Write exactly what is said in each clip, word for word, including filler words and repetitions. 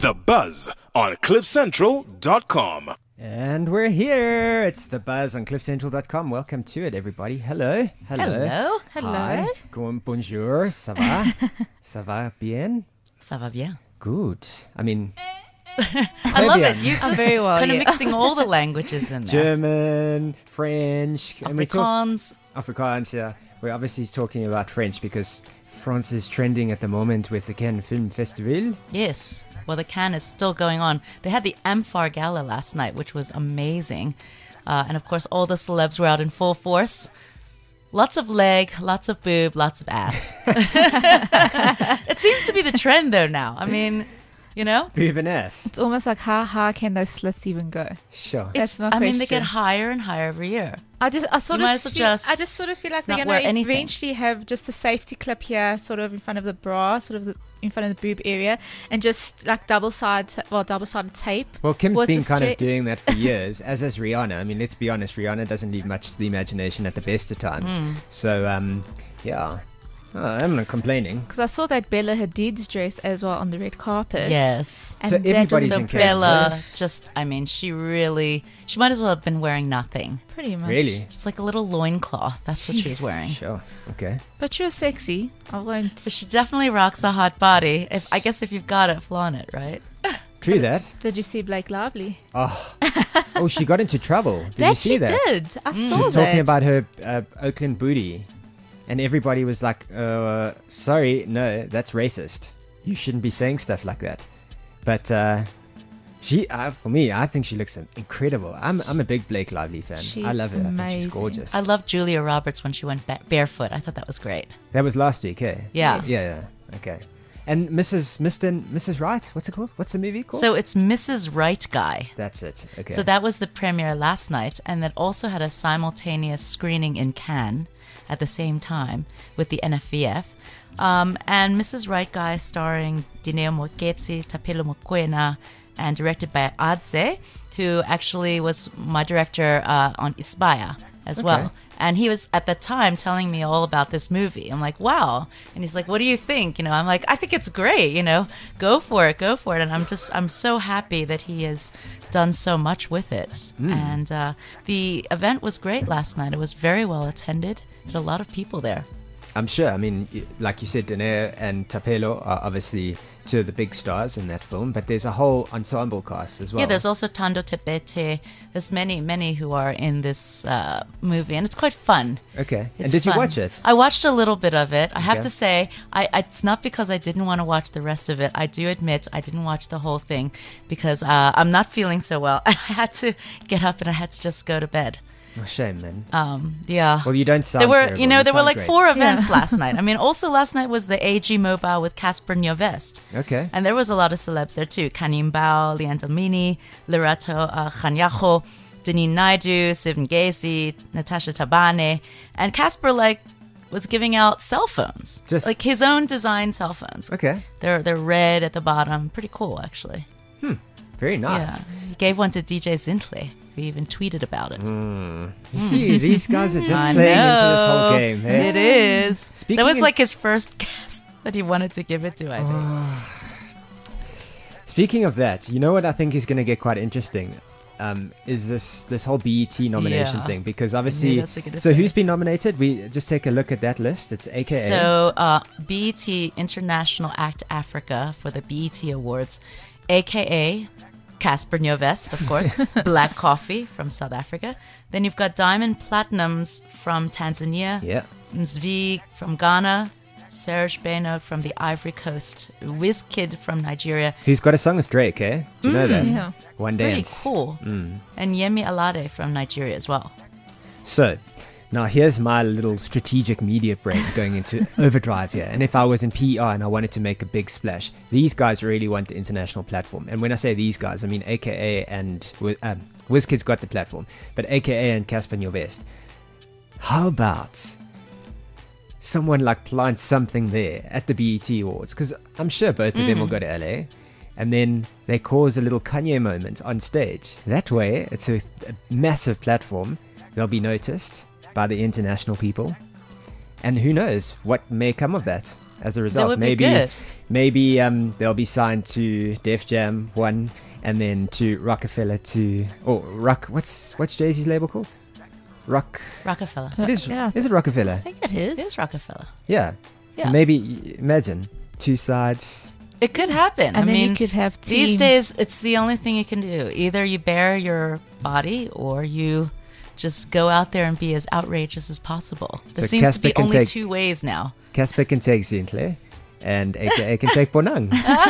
The Buzz on cliff central dot com. And we're here. It's The Buzz on cliff central dot com. Welcome to it, everybody. Hello. Hello. Hello. Hello. Hi. Bon- bonjour. Ça va? Ça va bien? Ça va bien. Good. I mean, I love it. You just very well, kind of yeah. mixing all the languages in there. German, French. and we talk- Afrikaans. Afrikaans, yeah. We're obviously talking about French because France is trending at the moment with the Cannes Film Festival. Yes. Well, the Cannes is still going on. They had the Amphar Gala last night, which was amazing. Uh, and of course, all the celebs were out in full force. Lots of leg, lots of boob, lots of ass. It seems to be the trend, though, now. I mean, you know? Boob and ass. It's almost like how high can those slits even go? Sure. That's my I mean, they question. get higher and higher every year. I just, I sort You of, might as well feel, just I just sort of feel like they're not going wear to anything. eventually have just a safety clip here, sort of in front of the bra, sort of the, in front of the boob area, and just like double side, well, double sided tape. Well, Kim's with been the kind of stra- doing that for years, as has Rihanna. I mean, let's be honest, Rihanna doesn't leave much to the imagination at the best of times. Mm. So, um, yeah, oh, I'm not complaining. Because I saw that Bella Hadid's dress as well on the red carpet. Yes. And So that was everybody's So in case, Bella just, I mean, she really, she might as well have been wearing nothing. pretty much. Really? Just like a little loincloth. That's what she was Jeez. wearing. Sure. Okay. But she was sexy. I won't. But she definitely rocks a hot body. If I guess if you've got it, flaunt it, right? True that. Did you see Blake Lively? Oh, oh, she got into trouble. Did that you see she that? did. I Mm. saw She was that. talking about her uh, Oakland booty, and everybody was like, uh, "Sorry, no, that's racist. You shouldn't be saying stuff like that." But uh, she, uh, for me, I think she looks incredible. I'm, I'm a big Blake Lively fan. I She's love her. I think she's amazing. gorgeous. I love Julia Roberts when she went ba- barefoot. I thought that was great. That was last week, eh? Yeah. Yes. Yeah, yeah. Okay. And Missus Mister and Missus Wright, what's it called? What's the movie called? So it's Missus Right Guy. That's it. Okay. So that was the premiere last night, and that also had a simultaneous screening in Cannes at the same time with the N F V F. Um, and Missus Right Guy, starring Dineo Moketsi, Tapelo Mokoena, and directed by Adze, who actually was my director uh, on Isbaya as Okay. well. And he was at the time telling me all about this movie. I'm like, wow. And he's like, what do you think? You know, I'm like, I think it's great. You know, go for it, go for it. And I'm just, I'm so happy that he has done so much with it. And uh, the event was great last night. It was very well attended. Had a lot of people there. I'm sure. I mean, y- like you said, Danae and Tapelo are obviously two of the big stars in that film, but there's a whole ensemble cast as well. Yeah, there's also Tando Tepete. There's many, many who are in this uh, movie, and it's quite fun. Okay. It's and did you fun. watch it? I watched a little bit of it. I have Okay. to say, I, I it's not because I didn't want to watch the rest of it. I do admit I didn't watch the whole thing because uh, I'm not feeling so well. I had to get up and I had to just go to bed. Oh, shame, man. Um, yeah. Well, you don't sound there were, terrible. you know, there were sound like great. four events Yeah. last night. I mean, also last night was the A G Mobile with Casper Nyovest. Okay. And there was a lot of celebs there too. Kanim Bao, Leanne Mini, Lerato uh, Khanyaho, Deneen Naidu, Sivan Gacy, Natasha Tabane. And Casper, like, was giving out cell phones. Just- like his own design cell phones. Okay. They're, they're red at the bottom. Pretty cool, actually. Very nice. Yeah. He gave one to D J Zintle. He even tweeted about it. You see, these guys are just I playing into this whole know. game. Hey? It is. Speaking that was in- like his first guest that he wanted to give it to, I think. Speaking of that, you know what I think is going to get quite interesting? Um, is this this whole B E T nomination Yeah. thing? Because I obviously, knew that's what you're gonna so say. who's been nominated? We just take a look at that list. It's A K A. So, uh, B E T International Act Africa for the B E T Awards, A K A Casper Nyovest, of course, Black Coffee from South Africa. Then you've got Diamond Platinums from Tanzania, Yeah. Nzvi from Ghana, Serge Beno from the Ivory Coast, Wizkid from Nigeria. Who's got a song with Drake? Eh? Do you know that? Yeah. One Pretty Dance. cool. Mm. And Yemi Alade from Nigeria as well. So, now here's my little strategic media brain going into overdrive here. And if I was in P R and I wanted to make a big splash, these guys really want the international platform. And when I say these guys, I mean A K A and Wi- um, WizKid's got the platform, but A K A and Casper Nyovest. How about someone like plant something there at the B E T Awards? Because I'm sure both of them will go to L A. And then they cause a little Kanye moment on stage. That way, it's a, a massive platform. They'll be noticed by the international people. And who knows what may come of that. as a result. would be maybe good. maybe um, they'll be signed to Def Jam one, and then to Rockefeller two. Or Rock. What's what's Jay-Z's label called? Rock. Rockefeller. It is. Yeah. Is it Rockefeller? I think it is. It is Rockefeller. Yeah. Yeah. Maybe imagine two sides. It could happen. And I then mean, you could have these team- days, it's the only thing you can do. Either you bare your body or you just go out there and be as outrageous as possible. There So seems Casper to be can only take- two ways now. Casper can take Zintle, and A K A can take Bonang.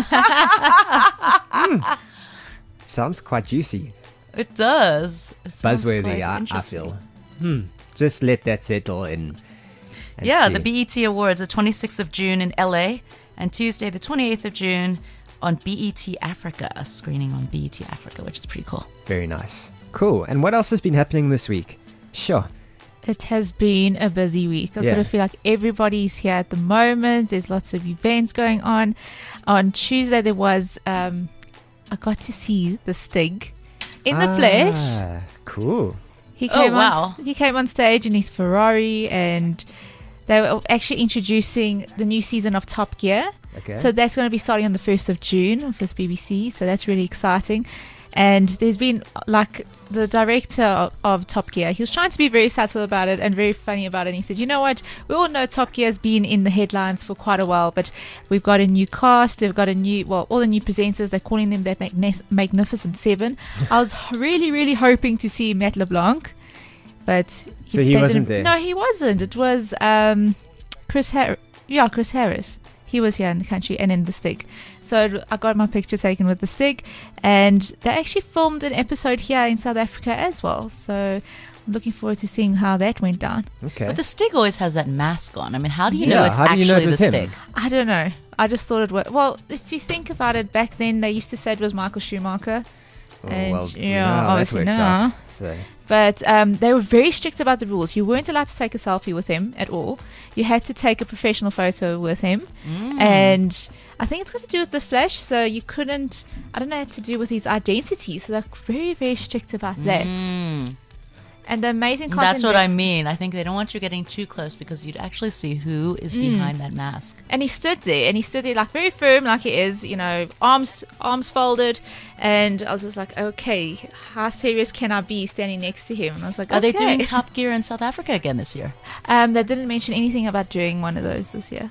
Mm. Sounds quite juicy. It does. It sounds Buzzworthy, quite I, I interesting. feel. Hmm. Just let that settle in. and Yeah, see. the B E T Awards, the twenty-sixth of June in L A, and Tuesday, the twenty-eighth of June on B E T Africa, a screening on B E T Africa, which is pretty cool. Very nice. Cool. And what else has been happening this week? Sure. It has been a busy week. I sort Yeah. of feel like everybody's here at the moment. There's lots of events going on. On Tuesday, there was, um, I got to see the Stig in the flesh. Ah, cool. He Oh, came wow. on, he came on stage in his Ferrari, and they were actually introducing the new season of Top Gear. Okay. So that's going to be starting on the first of June with B B C. So that's really exciting. And there's been, like, the director of, of Top Gear, he was trying to be very subtle about it and very funny about it. And he said, you know what? We all know Top Gear has been in the headlines for quite a while, but we've got a new cast. They've got a new, well, all the new presenters. They're calling them that magna- Magnificent Seven. I was really, really hoping to see Matt LeBlanc, but So he they wasn't didn't- there? No, he wasn't. It was um, Chris Harris. Yeah, Chris Harris. He was here in the country, and then the Stig. So I got my picture taken with the Stig, and they actually filmed an episode here in South Africa as well. So I'm looking forward to seeing how that went down. Okay. But the Stig always has that mask on. I mean, how do you Yeah, know it's how do you actually know it the was him? Stig? I don't know. I just thought it was. Well, if you think about it, back then they used to say it was Michael Schumacher. Oh, and well, we yeah, know how that obviously worked now. out, so. But um, they were very strict about the rules. You weren't allowed to take a selfie with him at all. You had to take a professional photo with him. Mm. And I think it's got to do with the flesh. So you couldn't, I don't know, it had to do with his identity. So they're very, very strict about that. Mm. And the amazing content. That's what I that's- mean. I think they don't want you getting too close because you'd actually see who is Mm. behind that mask. And he stood there, and he stood there like very firm, like he is, you know, arms arms folded. And I was just like, okay, how serious can I be standing next to him? And I was like, Are they okay. doing Top Gear in South Africa again this year? Um, they didn't mention anything about doing one of those this year.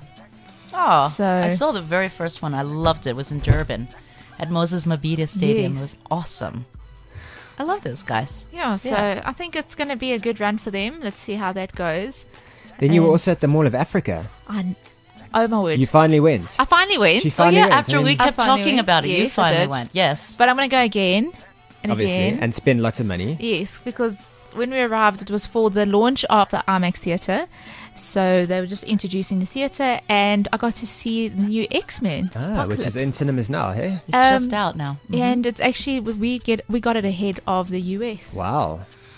Oh, So- I saw the very first one. I loved it. It was in Durban at Moses Mabhida Stadium. Yes. It was awesome. I love those guys. Yeah, so Yeah. I think it's going to be a good run for them. Let's see how that goes. Then you were And also at the Mall of Africa. I, oh my word. You finally went. I finally went. She Oh finally yeah, went. after I we mean, kept I finally talking went. about it, you Yes, I finally did. went. Yes. But I'm going to go again and obviously, again. and spend lots of money. Yes, because when we arrived, it was for the launch of the IMAX Theatre. So they were just introducing the theatre, and I got to see the new X-Men. Ah, which is Apocalypse. in cinemas now, hey? It's Um, just out now. Mhm. And it's actually we get we got it ahead of the U S. Wow.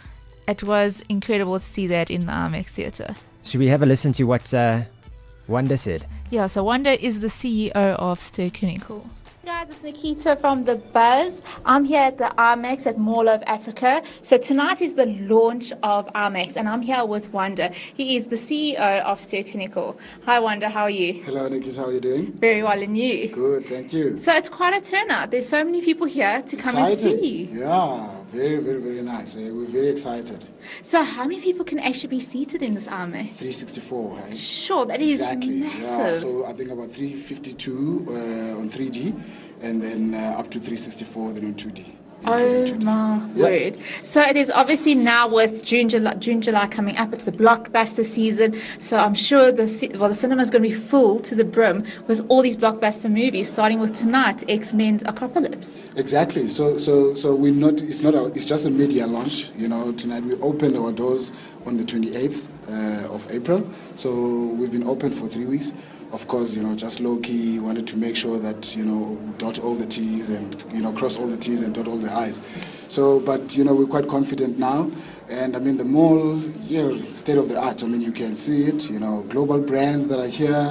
It was incredible to see that in the IMAX Theatre. Should we have a listen to what uh, Wanda said? Yeah, so Wanda is the C E O of Stir Clinical. Guys, it's Nikita from The Buzz. I'm here at the IMAX at Mall of Africa. So tonight is the launch of IMAX, and I'm here with Wanda. He is the C E O of Stir Clinical. Hi Wanda, how are you? Hello, Nikki. How are you doing? Very well, and you? Good, thank you. So it's quite a turnout. There's so many people here to come and Excited? see you. Yeah, very, very, very nice. Uh, we're very excited. So how many people can actually be seated in this IMAX? three sixty-four, right? Sure, that is Exactly. Yeah, massive. so I think about three fifty-two uh, on three D, and then uh, up to three sixty-four then on two D. Oh including two D. my Yep. word. So it is obviously now with June, July, June, July coming up, it's the blockbuster season. So I'm sure the ci- well, the cinema is going to be full to the brim with all these blockbuster movies, starting with tonight, X-Men Apocalypse. Exactly. So, so, so we're not. It's not. A, it's just a media launch. You know, tonight we opened our doors on the twenty-eighth uh, of April. So we've been open for three weeks. Of course, you know, just low key. Wanted to make sure that you know dot all the T's and you know cross all the T's and dot all the I's. So, but you know, we're quite confident now. And I mean, the mall, yeah, state of the art. I mean, you can see it. You know, global brands that are here.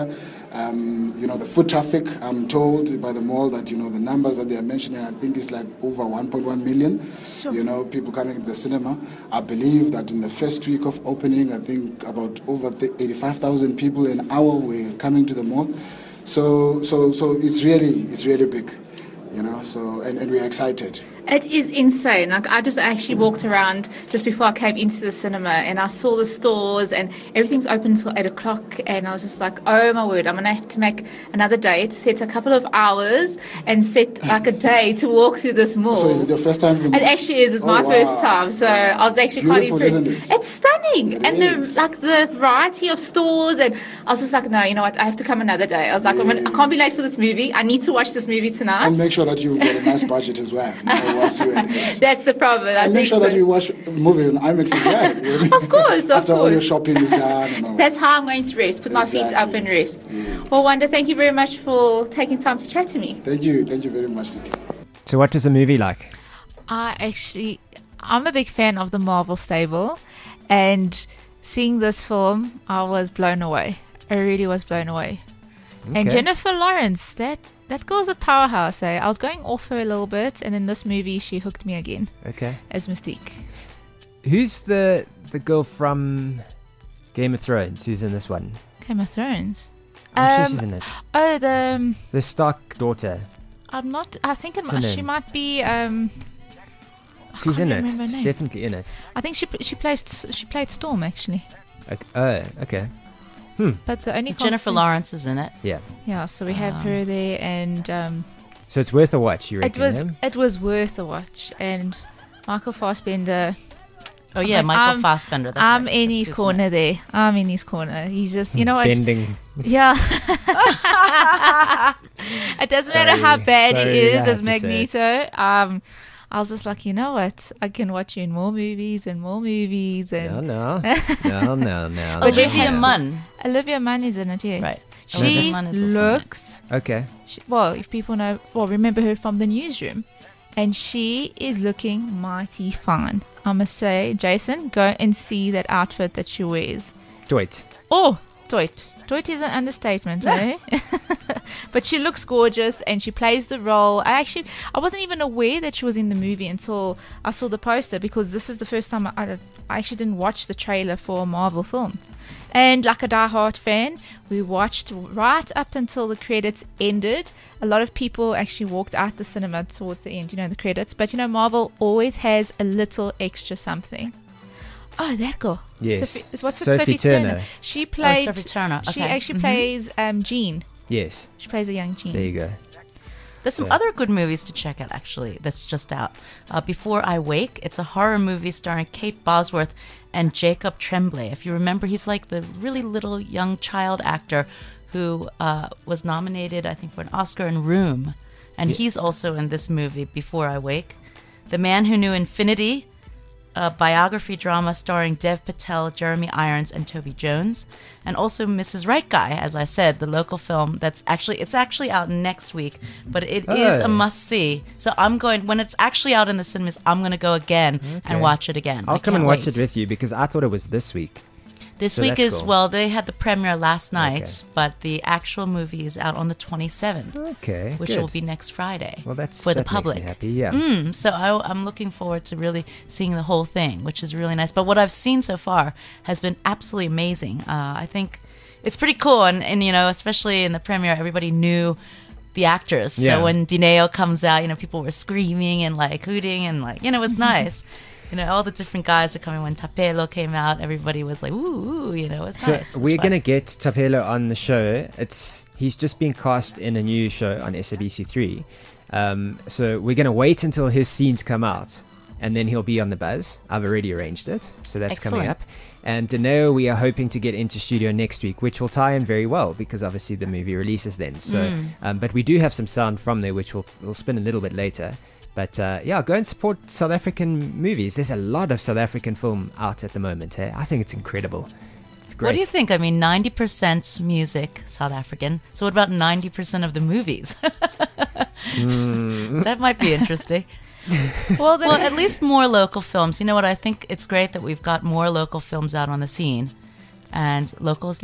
Um, you know, the foot traffic, I'm told by the mall that, you know, the numbers that they are mentioning, I think is like over one point one million, Sure. you know, people coming to the cinema. I believe that in the first week of opening, I think about over eighty-five thousand people an hour were coming to the mall. So, so, so it's really, it's really big, you know, so, and, and we're excited. It is insane. Like, I just actually walked around just before I came into the cinema, and I saw the stores, and everything's open until eight o'clock. And I was just like, oh my word, I'm gonna have to make another date, set a couple of hours, and set like a day to walk through this mall. So is it your first time? From It actually is. It's Oh, my wow. first time, so I was actually Beautiful, quite impressed. isn't it? It's stunning, It and is. the like the variety of stores, and I was just like, no, you know what? I have to come another day. I was like, I'm gonna, I can't be late for this movie. I need to watch this movie tonight. And make sure that you get a nice budget as well. You know, once you at it. That's the problem. I And make think sure so. that you watch a movie on IMAX as well. Really. Of course, of After all your course. shopping is done. And all. That's how I'm going to rest. Put my feet up Exactly. and rest. Yeah. Well, Wanda, thank you very much for taking time to chat to me. Thank you. Thank you very much, Nikki. So what was the movie like? I actually, I'm a big fan of the Marvel stable, and seeing this film, I was blown away. I really was blown away. And Okay. Jennifer Lawrence, that that girl's a powerhouse. Eh? I was going off her a little bit, and in this movie, she hooked me again Okay. as Mystique. Who's the the girl from Game of Thrones? Who's in this one? Game of Thrones. I'm sure Um, she's in it. Oh, the um, The Stark daughter. I'm not. I think it, What's her mi- she name? might be. Um, I She's can't in it. remember her She's name. definitely in it. I think she she plays she played Storm actually. Okay. Oh, okay. But the only Jennifer conflict- Lawrence is in it. Yeah. Yeah, so we have Um, her there, and um, So it's worth a watch, you it reckon? was eh? it was worth a watch. And Michael Fassbender, Oh yeah, like, Michael I'm- Fassbender. That's I'm right. in That's his who's in corner it. there. I'm in his corner. He's just, you know what? Bending. Yeah. It doesn't matter how Sorry. bad Sorry, it I is had as to say it. Magneto. Um, I was just like, you know what? I can watch you in more movies and more movies. And No, no. No, no, no. But you Olivia have to- Munn. Olivia Munn is in it, yes. Right. She Olivia Munn is also in it. looks, Okay. she, well, if people know, well, remember her from the newsroom. And she is looking mighty fine. I must say, Jason, go and see that outfit that she wears. Wait. Oh, Toit. Toit is an understatement, eh? But she looks gorgeous and she plays the role. I actually, I wasn't even aware that she was in the movie until I saw the poster, because this is the first time I, I actually didn't watch the trailer for a Marvel film. And like a diehard fan, we watched right up until the credits ended. A lot of people actually walked out the cinema towards the end, you know, the credits. But you know, Marvel always has a little extra something. Oh, that girl. Yes. Sophie, what's it? Sophie Sophie Turner. Turner. She played. Sophie Turner, She okay. actually Mhm. plays um, Jean. Yes. She plays a young Jean. There you go. There's some So- other good movies to check out, actually, that's just out. Uh, Before I Wake, it's a horror movie starring Kate Bosworth and Jacob Tremblay. If you remember, he's like the really little young child actor who uh, was nominated, I think, for an Oscar in Room. And he's also in this movie, Before I Wake. The Man Who Knew Infinity, a biography drama starring Dev Patel, Jeremy Irons, and Toby Jones, and also Missus Right Guy, as I said, the local film that's actually it's actually out next week, but it is Oh. a must see. So I'm going when it's actually out in the cinemas. I'm going to go again Okay. and watch it again. I'll I come and can't watch wait. it with you because I thought it was this week. This So week that's is cool. well, they had the premiere last night, Okay. but the actual movie is out on the twenty-seventh, Okay. which good. will be next Friday. Well, that's for the that makes me public. happy. Yeah. Mm, so I, I'm looking forward to really seeing the whole thing, which is really nice. But what I've seen so far has been absolutely amazing. Uh, I think it's pretty cool, and, and you know, especially in the premiere, everybody knew the actors. Yeah. So when Dineo comes out, you know, people were screaming and like hooting and like, you know, it was nice. You know, all the different guys are coming. When Tapelo came out, everybody was like, ooh, ooh, you know, it's So nice. It's we're fun. gonna get Tapelo on the show. It's he's just been cast in a new show on S A B C three. Um, so we're gonna wait until his scenes come out, and then he'll be on the buzz. I've already arranged it, so that's coming Excellent. up. And Daneo, we are hoping to get into studio next week, which will tie in very well because obviously the movie releases then. So, Mm. um, but we do have some sound from there, which we'll we'll spin a little bit later. But uh, yeah, go and support South African movies. There's a lot of South African film out at the moment. Eh? I think it's incredible. It's great. What do you think? I mean, ninety percent music, South African. So what about ninety percent of the movies? Mm. That might be interesting. Well, the, Well, at least more local films. You know what? I think it's great that we've got more local films out on the scene. And local is lekker.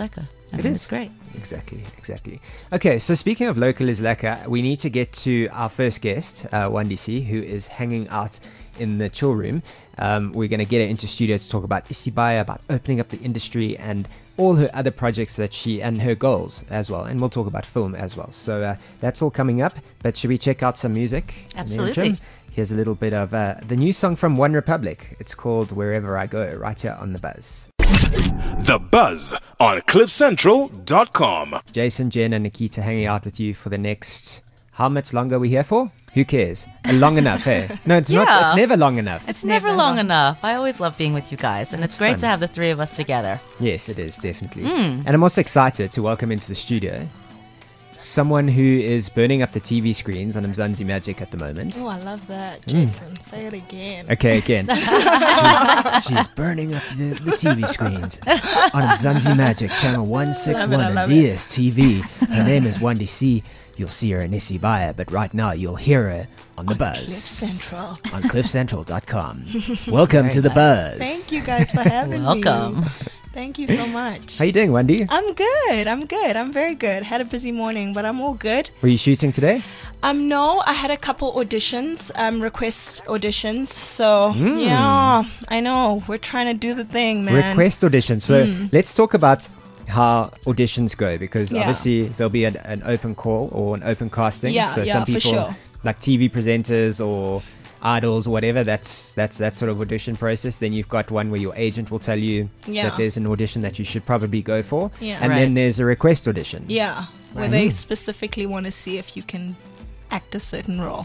I It mean, is. It's great. Exactly, exactly. Okay, so speaking of local is lekker, we need to get to our first guest, uh, Wandi C, who is hanging out in the chill room. Um, we're going to get her into studio to talk about Isibaya, about opening up the industry, and all her other projects that she and her goals as well. And we'll talk about film as well. So uh, that's all coming up. But should we check out some music? Absolutely. Jim? Here's a little bit of uh, the new song from One Republic. It's called Wherever I Go, right here on The Buzz. The Buzz on cliff central dot com. Jason, Jen, and Nikita hanging out with you for the next... How much longer are we here for? Who cares? Uh, long enough, hey? No, it's not. Yeah. It's never long enough. It's never, never long long. enough. I always love being with you guys, and it's, great fun. to have the three of us together. Yes, it is, definitely. Mm. And I'm also excited to welcome into the studio someone who is burning up the T V screens on Mzansi Magic at the moment. Oh, I love that, Jason. Say it again. Okay, again. she's, she's burning up the, the T V screens on Mzansi Magic, channel one sixty-one I on love it. D S T V. Her name is Wandi C. You'll see her in Isibaya, but right now you'll hear her on The Buzz. Cliff Central. On cliff central dot com. Welcome Very to The nice. Buzz. Thank you guys for having me. Welcome. Thank you so much. How you doing, Wendy? I'm good. I'm good. I'm very good. Had a busy morning, but I'm all good. Were you shooting today? Um, no, I had a couple auditions, um, request auditions. So Hmm. yeah, I know we're trying to do the thing, man. Request audition. So let's talk about how auditions go, because Yeah. obviously there'll be an, an open call or an open casting. Yeah, so yeah, some for people sure. like T V presenters or idols or whatever, that's that's that sort of audition process. Then you've got one where your agent will tell you Yeah. that there's an audition that you should probably go for. Yeah. And then Right. there's a request audition. Yeah, where Right. they specifically want to see if you can act a certain role.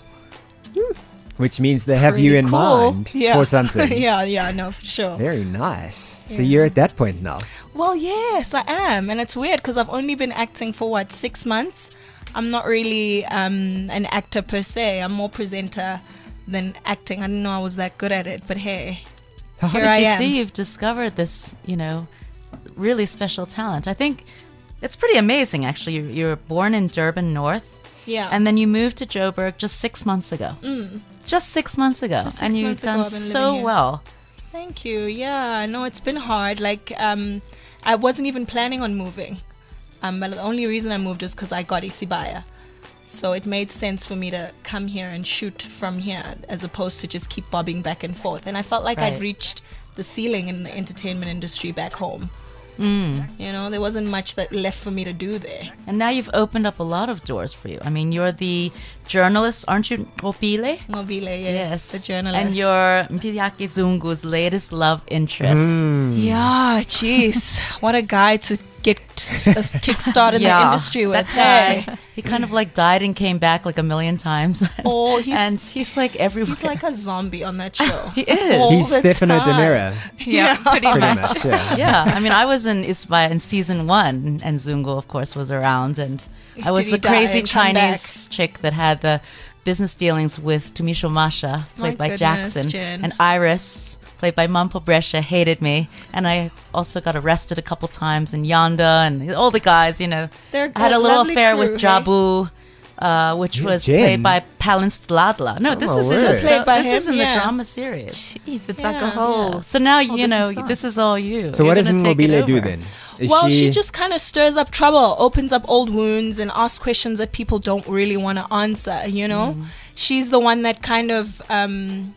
Which means they have you Pretty in cool. mind Yeah. for something. yeah, yeah, no, for sure. Very nice. So Yeah. you're at that point now. Well, yes, I am. And it's weird because I've only been acting for what, six months? I'm not really um, an actor per se. I'm more presenter than acting. I didn't know I was that good at it, but hey. So how Here did I you am. see, you've discovered this, you know, really special talent. I think it's pretty amazing, actually. You, you were born in Durban North, Yeah. and then you moved to Joburg just six months ago. Just six months ago. Just six and you've months ago done I've been so living here. well. Thank you. Yeah, no, it's been hard. Like, um, I wasn't even planning on moving. Um, but the only reason I moved is because I got Isibaya. So it made sense for me to come here and shoot from here as opposed to just keep bobbing back and forth. And I felt like Right. I'd reached the ceiling in the entertainment industry back home. Mm. You know, there wasn't much that left for me to do there. And now you've opened up a lot of doors for you. I mean, you're the journalist, aren't you, Opile? Mobile, yes, the journalist. And you're Mpiyake Zungu's latest love interest. Hmm. Yeah, jeez. What a guy to get a kickstart in the industry with. That Hey. guy, he kind of like died and came back like a million times. Oh, he's- and he's like everywhere. He's like a zombie on that show. He is. All He's the Stefano time. Demira, Yeah, pretty pretty much. much. Yeah. Yeah, I mean, I was in Isbaya in season one, and Zungu, of course, was around, and I was Did the he die crazy and come Chinese chick that had the business dealings with Tumisho Masha, played My by goodness, Jackson, Jen. and Iris, played by Mampo Brescia, hated me, and I also got arrested a couple times in Yanda, and all the guys, you know. They're I had a a little lovely affair crew, with hey? Jabu. Uh, which Yeah, was Jen. played by Palin Stladla. No, Oh, this my is word. in, Just so, played by this is him, in yeah. the drama series. Jeez, it's like Yeah, a whole. Yeah. So now, you different know, side. this is all you. So You're what does gonna take it Mobile do over. then? Is Well, she just kind of stirs up trouble, opens up old wounds, and asks questions that people don't really want to answer. You know, she's the one that kind of um,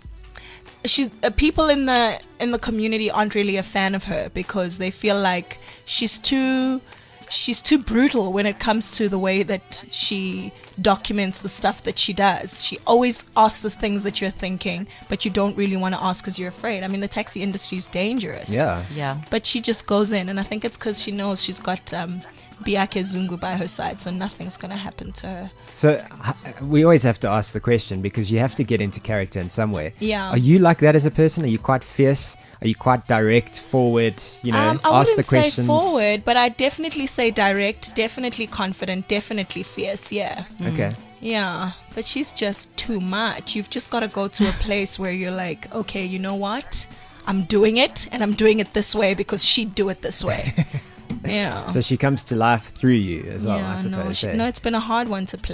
she's uh, people in the in the community aren't really a fan of her because they feel like she's too she's too brutal when it comes to the way that she documents the stuff that she does. She always asks the things that you're thinking, but you don't really want to ask because you're afraid. I mean, the taxi industry is dangerous. Yeah. Yeah. But she just goes in, and I think it's because she knows she's got um, Biake Zungu by her side, so nothing's going to happen to her. So h- we always have to ask the question because you have to get into character in some way. Yeah. Are you like that as a person? Are you quite fierce? Are you quite direct, forward? You know, Um, I ask the wouldn't say questions. forward, but I definitely say direct, definitely confident, definitely fierce, yeah. Okay. Yeah, but she's just too much. You've just got to go to a place where you're like, okay, you know what? I'm doing it, and I'm doing it this way because she'd do it this way. Yeah. So she comes to life through you as well, I yeah, suppose. no, she, eh? no, it's been a hard one to play.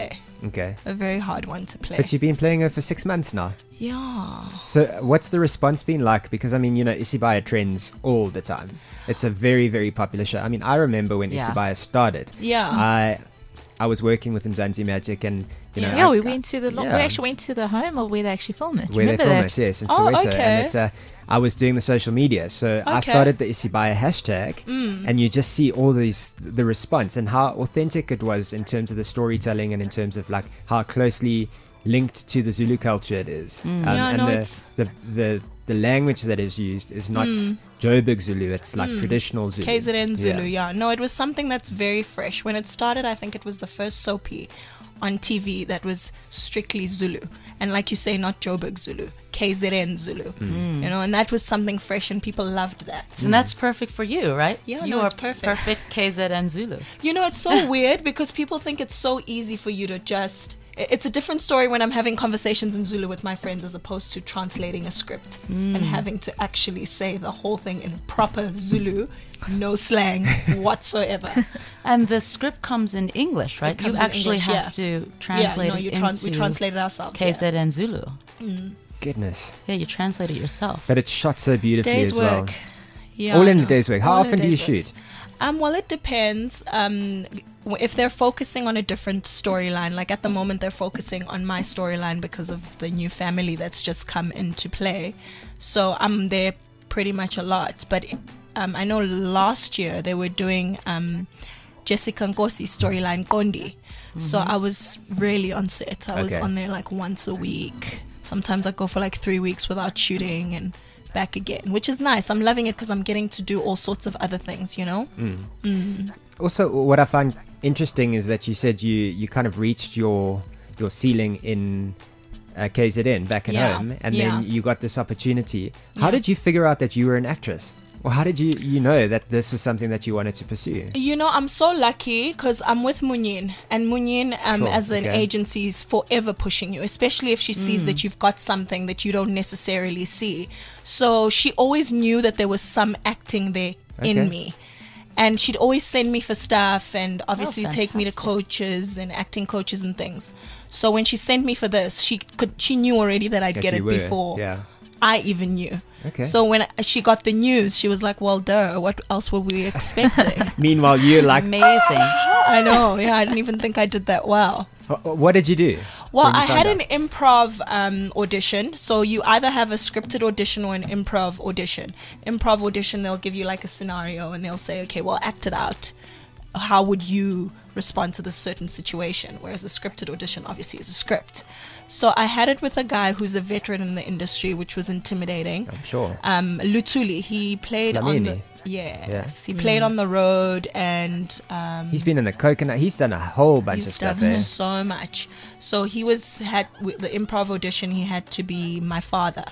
Okay. A very hard one to play. But you've been playing her for six months now. Yeah. So uh, what's the response been like? Because, I mean, you know, Isibaya trends all the time. It's a very, very popular show. I mean, I remember when Yeah. Isibaya started. Yeah. I I was working with Mzansi Magic and, you know... Yeah, I- we went to the lo- yeah. we actually went to the home of where they actually film it. Do you where they remember film that? it, yes, in Oh, Soweto. okay. And it's, uh, I was doing the social media, so I Okay. started the Isibaya hashtag, Mm. and you just see all these the response and how authentic it was in terms of the storytelling and in terms of like how closely linked to the Zulu culture it is. Um, Yeah, and no, the, it's- the the the language that is used is not Mm. Joburg Zulu; it's like traditional Zulu. K Z N Zulu, Yeah. yeah. No, it was something that's very fresh. When it started, I think it was the first soapy on T V that was strictly Zulu. And like you say, not Joburg Zulu, K Z N Zulu. Mm. You know, and that was something fresh and people loved that. And that's perfect for you, right? Yeah, you no, are it's perfect. Perfect K Z N Zulu. You know, it's so weird because people think it's so easy for you to just. i- It's a different story when I'm having conversations in Zulu with my friends as opposed to translating a script and having to actually say the whole thing in proper Zulu, no slang whatsoever. And the script comes in English, right? comes you in actually English, have yeah. to translate yeah, no, you it trans- we into translate it ourselves. K Z yeah. N Zulu. Goodness, Yeah, you translate it yourself. but it's shot so beautifully Days as well. work. Yeah, All I in a know. day's work. How All in a often do you day's work. shoot? Um, well, it depends. Um, w- if they're focusing on a different storyline, like at the moment they're focusing on my storyline because of the new family that's just come into play. So I'm there pretty much a lot. But um, I know last year they were doing um, Jessica Nkosi's storyline, Kondi. So I was really on set. I was Okay. on there like once a week. Sometimes I go for like three weeks without shooting and back again, which is nice. I'm loving it because I'm getting to do all sorts of other things, you know? Also, what I find interesting is that you said you, you kind of reached your your ceiling in uh, K Z N back at Yeah, home, and yeah. then you got this opportunity. How Yeah. did you figure out that you were an actress? Or how did you you know that this was something that you wanted to pursue? You know, I'm so lucky because I'm with Munyin, and Munyin, um, Sure, as an okay. agency, is forever pushing you, especially if she sees Mm. that you've got something that you don't necessarily see. So she always knew that there was some acting there Okay. in me. And she'd always send me for stuff and obviously take me to fantastic. coaches and acting coaches and things. So when she sent me for this, she could she knew already that I'd That get you it were, before yeah. I even knew. Okay. So when she got the news, she was like, well, duh, what else were we expecting? Meanwhile, you're like, Amazing. I know, yeah, I didn't even think I did that well. "Wh- what did you do? Well, when you I found had out? an improv um, audition. So you either have a scripted audition or an improv audition. Improv audition, they'll give you like a scenario and they'll say, okay, well, act it out. How would you respond to this certain situation? Whereas a scripted audition obviously is a script. So I had it with a guy who's a veteran in the industry, which was intimidating. I'm sure. Um, Lutuli, he played on the Flamini. yes, he played on the road and um, He's been in the coconut. He's done a whole bunch of He's stuff done there. so much. So he was had with the improv audition. He had to be my father.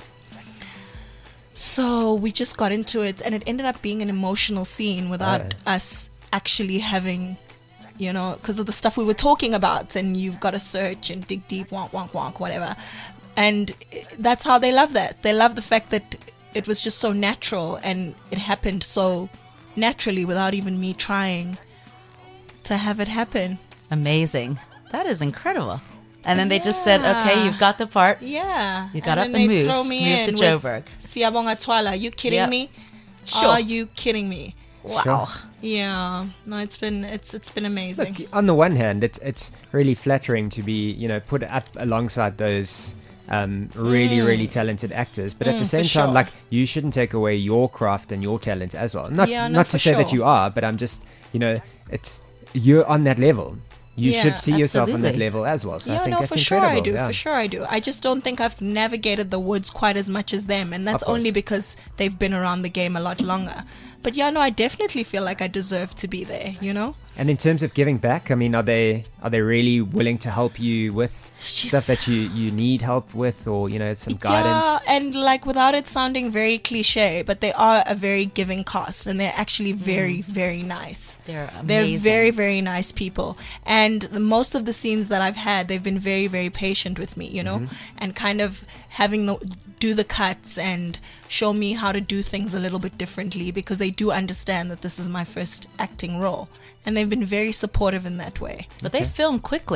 So we just got into it, and it ended up being an emotional scene without Oh. us actually having, you know, because of the stuff we were talking about. And you've got to search and dig deep, wonk, wonk, wonk, whatever. And that's how they love that. They love the fact that it was just so natural and it happened so naturally without even me trying to have it happen. Amazing. That is incredible. And then they just said, okay, Yeah. you've got the part. Yeah. You got and up then and they moved. throw me Moved to in Joburg. with Siyabonga Twala. Are you kidding Yep. me? Sure. Are you kidding me? Wow. Yeah. No, it's been it's it's been amazing. Look, on the one hand, it's it's really flattering to be, you know, put up alongside those um, really, really talented actors. But at the Mm, same for time, sure. like, you shouldn't take away your craft and your talent as well. Not Yeah, no, not to for say that sure. you are, but I'm just, you know, it's you're on that level. You Yeah, should see yourself on that absolutely. level as well. So I Yeah, think no, that's for sure incredible. I do. yeah. For sure I do. I just don't think I've navigated the woods quite as much as them, and that's Of course. only because they've been around the game a lot longer. But yeah, no, I definitely feel like I deserve to be there. You know. And in terms of giving back, I mean, are they are they really willing to help you with Jeez. stuff that you, you need help with, or you know, some guidance? Yeah, and like without it sounding very cliche, but they are a very giving cast, and they're actually very, very nice. They're They're amazing. very, very nice people. And the, most of the scenes that I've had, they've been very, very patient with me, you know, Mm-hmm. and kind of having the do the cuts and show me how to do things a little bit differently because they do understand that this is my first acting role, and they've been very supportive in that way. But they film quickly.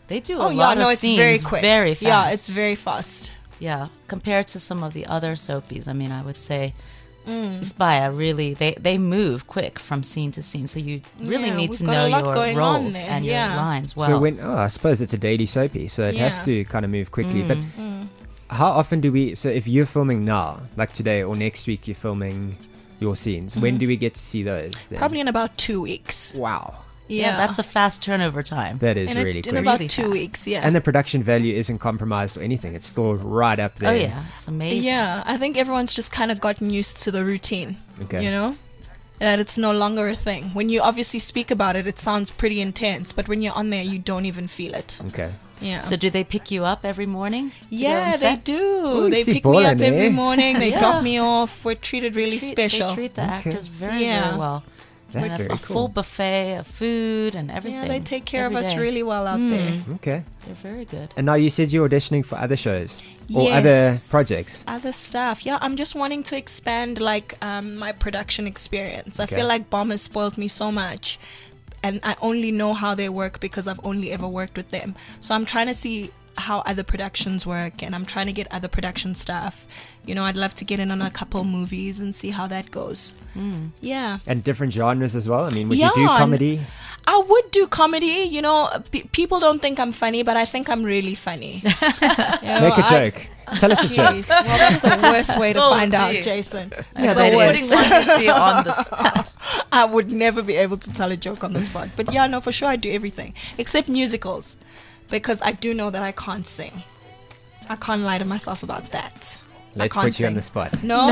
They do a Oh, lot yeah, no, of it's scenes very quick. very fast. Yeah, it's very fast. Yeah, compared to some of the other soapies, I mean, I would say Mm. Spire really they they move quick from scene to scene, so you really Yeah, need we've to got know a lot your going on roles there, and yeah. your lines well. So when oh, I suppose it's a daily soapy, so it has Yeah. to kind of move quickly. But Mm. how often do we? So if you're filming now, like today or next week, you're filming your scenes. When do we get to see those? Then? Mm-hmm. Probably in about two weeks. Wow, yeah. that's a fast turnover time. that is in, a- really in quick. about Really two fast. weeks, yeah. And the production value isn't compromised or anything. It's still right up there. Oh yeah, it's amazing. Yeah, I think everyone's just kind of gotten used to the routine. Okay. You know? That it's no longer a thing. When you obviously speak about it, it sounds pretty intense, but when you're on there, you don't even feel it. Okay. Yeah. So do they pick you up every morning? to go yeah, on they set? do. Ooh, they see pick me up Poland, every eh? morning. They Yeah. drop me off. We're treated really Treat- special. They treat the Okay. actors very, Yeah. very well. That's They have very a cool. full buffet of food and everything. Yeah, they take care every of us day. really well out Mm. there. Okay. They're very good. And now you said you're auditioning for other shows or other Yes, projects. other stuff. Yeah, I'm just wanting to expand like um, my production experience. I Okay. feel like Bomb has spoiled me so much, and I only know how they work because I've only ever worked with them. So I'm trying to see how other productions work, and I'm trying to get other production stuff. You know, I'd love to get in on a couple movies and see how that goes. Yeah. And different genres as well. I mean, would Yeah, you do and- comedy? I would do comedy, you know. Pe people don't think I'm funny, but I think I'm really funny. You know, Make a I- joke. Tell us a joke. Jeez. Well, that's the worst way to Oh, find out, gee. Jason. Yeah, the that is. worst. Putting one to see on the spot. I would never be able to tell a joke on the spot. But yeah, no, for sure I do everything except musicals, because I do know that I can't sing. I can't lie to myself about that. Let's I can't put you on sing. the spot. No,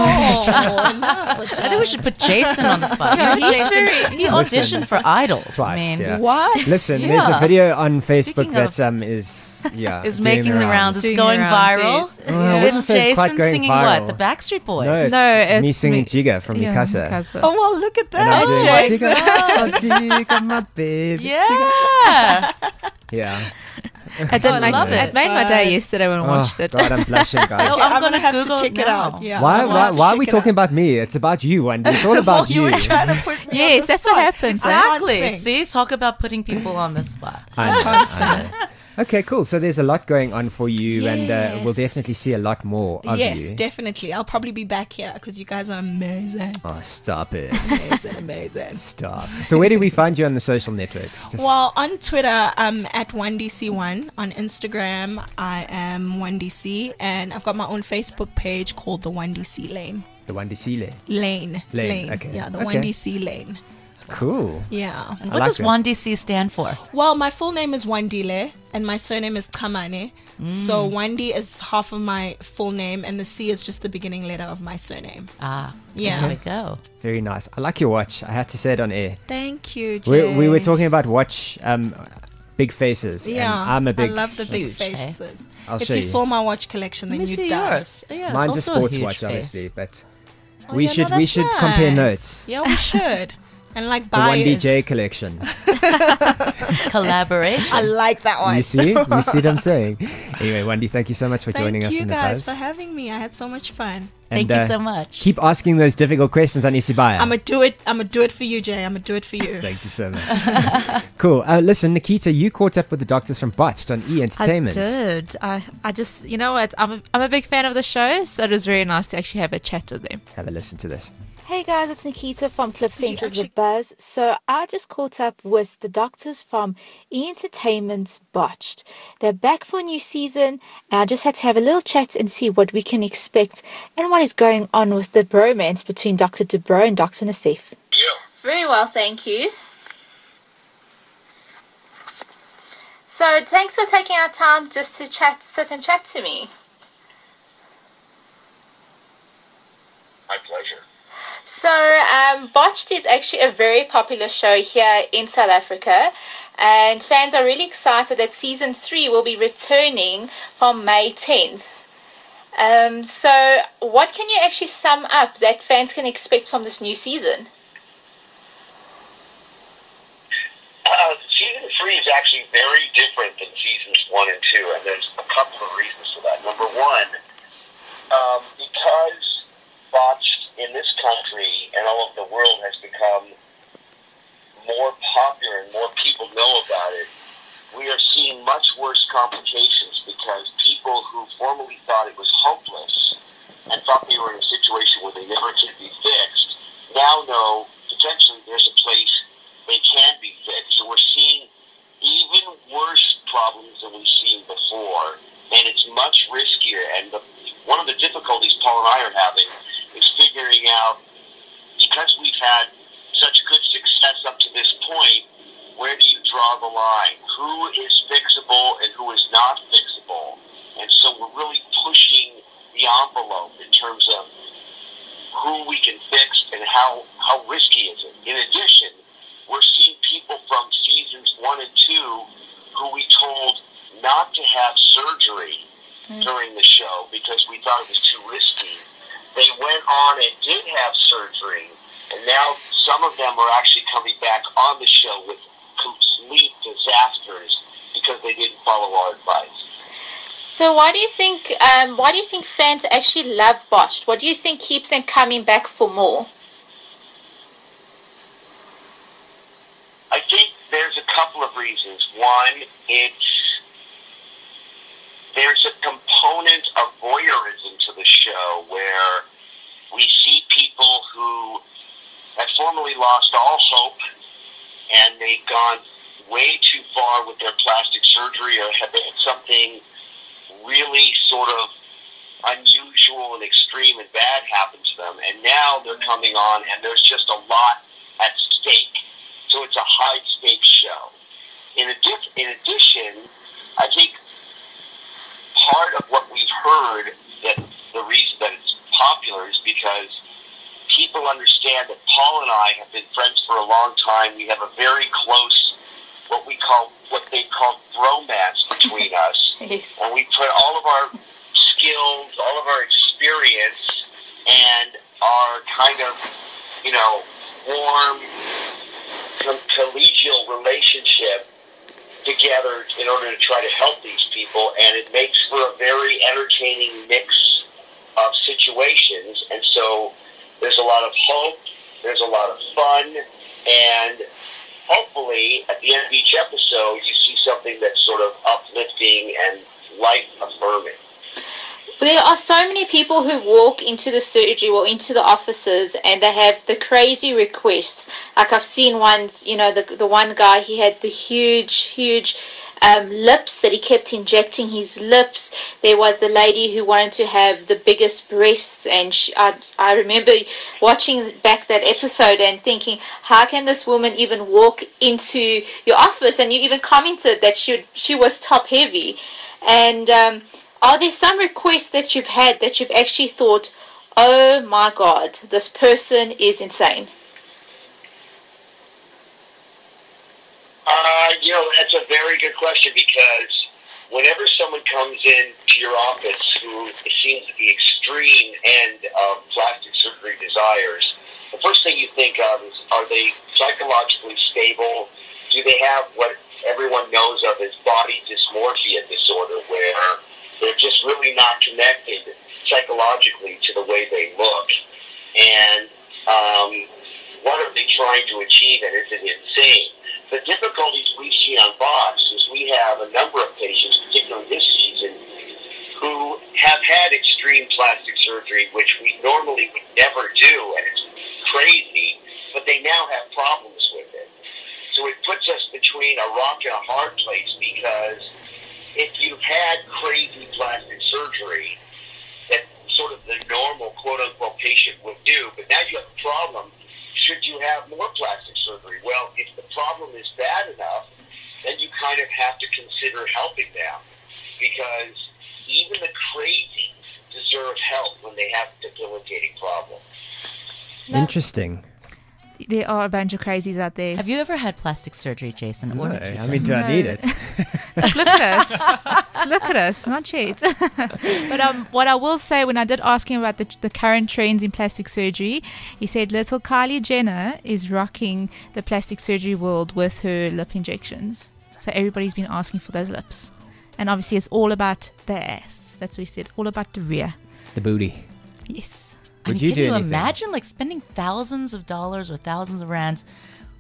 I think we should put Jason on the spot. Yeah, Remember he's Jason? very- he auditioned for Idols. Twice, I mean, yeah. what? Listen, there's a Yeah. video on Facebook Speaking that of- um is yeah is doing making the rounds. It's Doing going the rounds, viral. yes. Oh, I wouldn't It's say it's quite Jason going singing viral. what? The Backstreet Boys. No, it's, No, it's me singing me- Jiga from Yeah, Mikasa. Mikasa. Oh well, look at And I'm that, doing Oh, Jason. Jiga, oh, Jiga, my baby. Yeah. Yeah. I did Oh, I make, love it. it made my day yesterday when I Oh, watched it. God, I'm blushing, guys. No, Okay, I'm I'm, gonna gonna have Google to it check it now. out. Yeah, Why, I'm gonna why, have to why are check we it talking out. about me? It's about you, Wendy. It's all about you you. were trying to put me Yes, on the that's what spot. happens, I eh? can't Exactly. sing. See, talk about putting people on the spot. I know, I know. Okay, cool. So there's a lot going on for you, and uh, we'll Yes. definitely see a lot more of Yes, you. definitely. I'll probably be back here because you guys are amazing. Oh, stop it. Amazing, amazing. Stop. So where do we find you on the social networks? Just- Well, on Twitter, I'm at one D C one. On Instagram, I am one D C. And I've got my own Facebook page called the one D C Lane. the one to see Lane. Lane. Lane, okay. Yeah, the Okay. one D C Lane. Cool. Yeah. And I what like does that. one D C stand for? Well, my full name is Wandile and my surname is Kamane. So Wandi is half of my full name and the C is just the beginning letter of my surname. Ah, Yeah. there we go. Very nice. I like your watch. I had to say it on air. Thank you, We, Jay. we were talking about watch um, big faces. Yeah, And I'm a big. I love the big Huge, eh? faces. I'll if show you, you. saw my watch collection, Let then me you'd see die. yours. Yeah, Mine's a it's also sports huge watch, face. obviously, but Oh, we yeah, no, should we that's should compare nice. notes. Yeah, we should. And like The buy one D J it. collection. Collaboration. I like that one. You see? You see what I'm saying? Anyway, Wendy, thank you so much for joining Thank us you in the guys buzz. for having me. I had so much fun. Thank And, you uh, so much. Keep asking those difficult questions on Isibaya. I'm gonna do it. I'm gonna do it for you, Jay. I'm gonna do it for you. Thank you so much. Cool. Uh, listen, Nikita, you caught up with the doctors from Botched on E! Entertainment. I did. I, I just, you know what? I'm a, I'm a big fan of the show, so it was very nice to actually have a chat with them. Have a listen to this. Hey guys, it's Nikita from Cliff Central's The Buzz. So I just caught up with the doctors from E! Entertainment's Botched. They're back for a new season, and I just had to have a little chat and see what we can expect and what is going on with the bromance between Doctor Dubrow and Doctor Nassif. Very well, thank you. So thanks for taking our time just to chat, sit and chat to me. My pleasure. So, um, Botched is actually a very popular show here in South Africa, and fans are really excited that season three will be returning from May tenth. Um, so, what can you actually sum up that fans can expect from this new season? Uh, season three is actually very different than seasons one and two, and there's a couple of reasons for that. Number one, um, because Botched in this country and all over the world has become more popular and more people know about it, we are seeing much worse normally thought it was hopeless and thought they were in a situation where they never could be fixed, now know potentially there's a place they can be fixed. So we're seeing even worse problems than we've seen before, and it's much riskier. And the, one of the difficulties Paul and I are having is figuring out, because we've had such good success up to this point, where do you draw the line? Who is fixable and who is not fixable? And so we're really pushing the envelope in terms of who we can fix and how, how risky is it. In addition, we're seeing people from seasons one and two who we told not to have surgery mm. during the show because we thought it was too risky. They went on and did have surgery, and now some of them are actually coming back on the show with complete disasters because they didn't follow our advice. So why do you think um, why do you think fans actually love Botched? What do you think keeps them coming back for more? I think there's a couple of reasons. One, it's there's a component of voyeurism to the show where we see people who have formerly lost all hope and they've gone way too far with their plastic surgery or have had something really sort of unusual and extreme and bad happen to them. And now they're coming on and there's just a lot at stake. So it's a high-stakes show. In, adi- in addition, I think part of what we've heard, that the reason that it's popular is because people understand that Paul and I have been friends for a long time. We have a very close, what we call, what they call bromance between us. Yes. And we put all of our skills, all of our experience, and our kind of, you know, warm, collegial relationship together in order to try to help these people, and it makes for a very entertaining mix of situations. And so there's a lot of hope, there's a lot of fun, and hopefully at the end of each episode you see something that's sort of uplifting and life-affirming. There are so many people who walk into the surgery or into the offices and they have the crazy requests. Like I've seen ones, you know, the the one guy, he had the huge, huge um, lips that he kept injecting his lips. There was the lady who wanted to have the biggest breasts, and she, I, I remember watching back that episode and thinking, how can this woman even walk into your office? And you even commented that she, she was top heavy. And um, are there some requests that you've had that you've actually thought, oh my God, this person is insane? Uh, you know, that's a very good question, because whenever someone comes in to your office who seems at the extreme end of plastic surgery desires, the first thing you think of is, are they psychologically stable? Do they have what everyone knows of as body dysmorphia disorder, where they're just really not connected psychologically to the way they look? And um, what are they trying to achieve, and is it insane? The difficulties we see on Box is we have a number of patients, particularly this season, who have had extreme plastic surgery, which we normally would never do, and it's crazy, but they now have problems with it. So it puts us between a rock and a hard place, because if you've had crazy plastic surgery that sort of the normal quote-unquote patient would do, but now you have a problem, should you have more plastic surgery? Well, if the problem is bad enough, then you kind of have to consider helping them, because even the crazy deserve help when they have a debilitating problem. Interesting. There are a bunch of crazies out there. Have you ever had plastic surgery, Jason? No, Or did you I do? mean, do I No. need it? Like, look at us. Just look at us. Not yet. But um, what I will say, when I did ask him about the, the current trends in plastic surgery, he said little Kylie Jenner is rocking the plastic surgery world with her lip injections. So everybody's been asking for those lips. And obviously it's all about the ass. That's what he said. All about the rear. The booty. Yes. I Would mean, you can do you anything? imagine like spending thousands of dollars or thousands of rands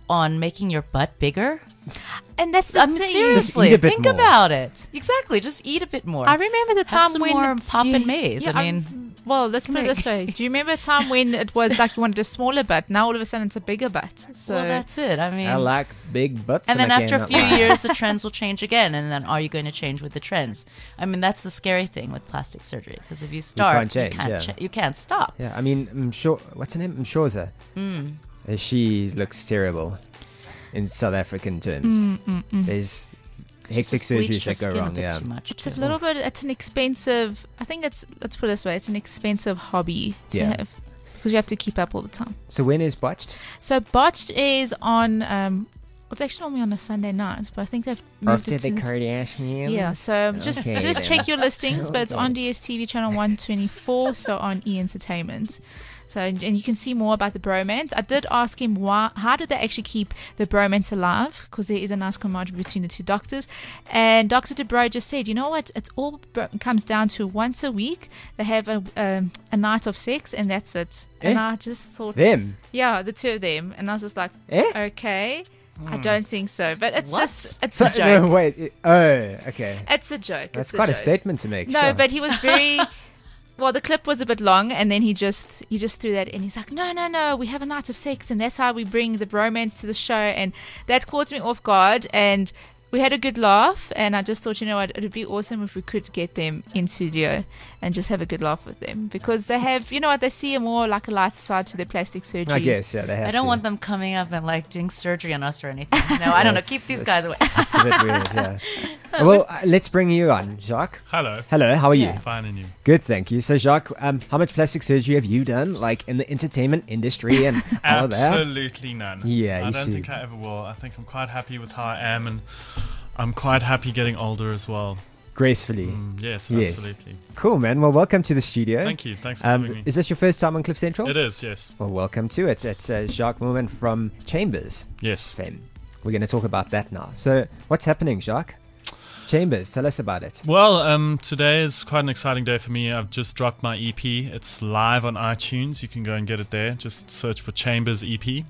on making your butt bigger. And that's the I mean, thing. seriously, Just eat a bit think more. about it. Exactly, just eat a bit more. I remember the Have time some when more it's- pop you- and maize. yeah, I mean, I'm- well, let's put it make- this way. Do you remember a time when it was like you wanted a smaller butt? Now all of a sudden it's a bigger butt. So well, that's it. I mean, I like big butts. and then I after a cannot few lie. years, the trends will change again. And then, are you going to change with the trends? I mean, that's the scary thing with plastic surgery. Because if you start, can't change, you can't, yeah. cha- you can't stop. Yeah, I mean, I'm sure. What's her name? Mshoza. Mm. Uh, She looks terrible in South African terms. Mm, mm, mm. There's hectic Just bleach surgeries your that go skin a wrong. bit Yeah. too much, It's a too. little bit. It's an expensive. I think it's. Let's put it this way. It's an expensive hobby to Yeah. have because you have to keep up all the time. So when is botched? So Botched is on. Um, it's actually normally on a Sunday night, but I think they've moved After it the to. Kardashians. Yeah, so just Okay, just then. check your listings, but it's Okay. on D S T V channel one twenty-four, so on E Entertainment. So and you can see more about the bromance. I did ask him why, how did they actually keep the bromance alive? Because there is a nice camaraderie between the two doctors. And Doctor DeBro just said, you know what? It's all bro- comes down to once a week they have a um, a night of sex, and that's it. And Eh? I just thought, Them. yeah, the two of them, and I was just like, Eh? okay, I don't think so, but it's What? just it's So, a joke. no, wait. it- oh, okay. It's a joke. That's it's quite a joke. statement to make. No, sure. but he was very. Well, the clip was a bit long, and then he just he just threw that in. He's like, no, no, no, we have a night of sex, and that's how we bring the bromance to the show, and that caught me off guard, and we had a good laugh, and I just thought, you know what, it would be awesome if we could get them in studio and just have a good laugh with them, because they have, you know what, they see a more like a lighter side to their plastic surgery. I guess, yeah, they have I don't to. want them coming up and like doing surgery on us or anything. No, I don't know. It's- Keep these it's- guys away. It's a bit weird, yeah. Well, uh, let's bring you on, Jacques. Hello. Hello, how are you? Yeah. Fine, and you? Good, thank you. So, Jacques, um, how much plastic surgery have you done, like in the entertainment industry and all of that? Absolutely none. Yeah, I you don't see. think I ever will. I think I'm quite happy with how I am, and I'm quite happy getting older as well. Gracefully. Mm, yes, Yes. absolutely. Cool, man. Well, welcome to the studio. Thank you. Thanks for Um, having me. is this your first time on Cliff Central? It is, yes. Well, welcome to it. It's uh, Jacques Moorman from Chambers Yes. fame. We're going to talk about that now. So, what's happening, Jacques? Chambers, tell us about it. Well, um, today is quite an exciting day for me. I've just dropped my E P. It's live on iTunes. You can go and get it there. Just search for Chambers E P.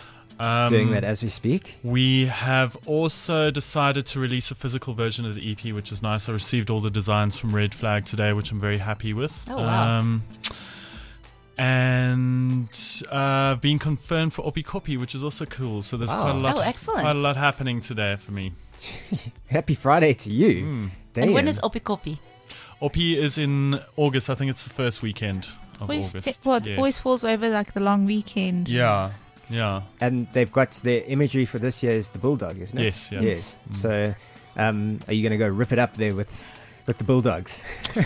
Um, Doing that as we speak. We have also decided to release a physical version of the E P, which is nice. I received all the designs from Red Flag today, which I'm very happy with. Oh, wow. Um, and uh, I've been confirmed for Oppie Copy, which is also cool. So there's Wow. quite a lot, Oh, excellent. quite a lot happening today for me. Happy Friday to you. Mm. Damn. And when is Opikopi? Oppie is in August. I think it's the first weekend of Always August. t- well, it Yes. always falls over like the long weekend. Yeah, yeah. And they've got their imagery for this year is the bulldog, isn't it? Yes, yeah. Yes. Mm. So, um, are you going to go rip it up there with with the bulldogs?